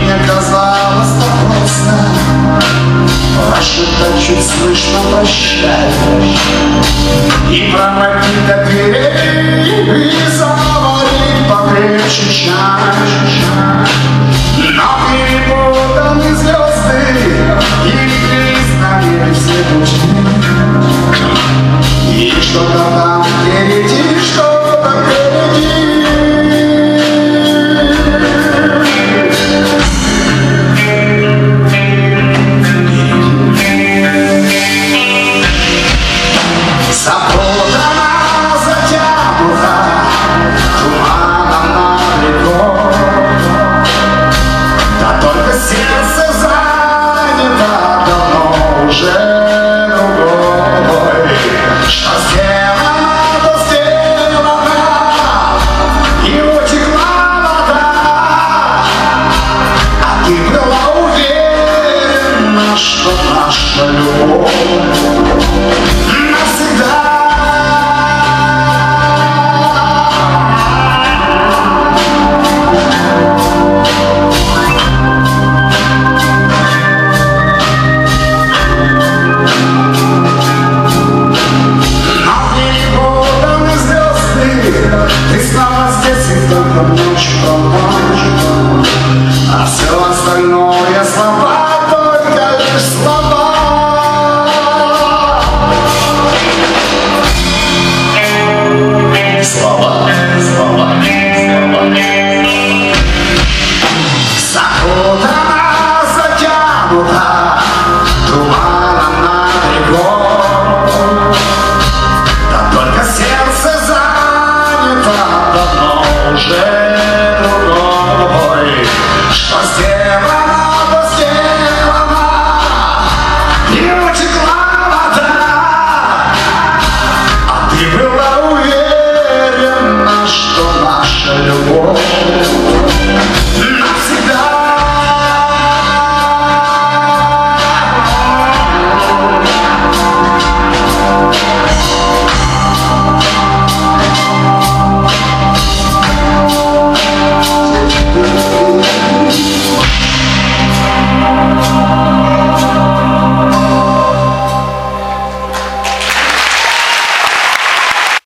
мне казалось так просто прошептать чуть слышно прощай и пройти до дверей и заварить покрепче чай. Но перепутаны звезды и признали все пути, и что-то там впереди, что-то впереди. Что наша любовь навсегда. Но перепутаны звезды, ты снова здесь и только ночь про ночь, а все остальное слова. Слова. Слова, слова, слова. Закутана, затянута туманом над рекой, да только сердце занято давно уже другой. Что здесь?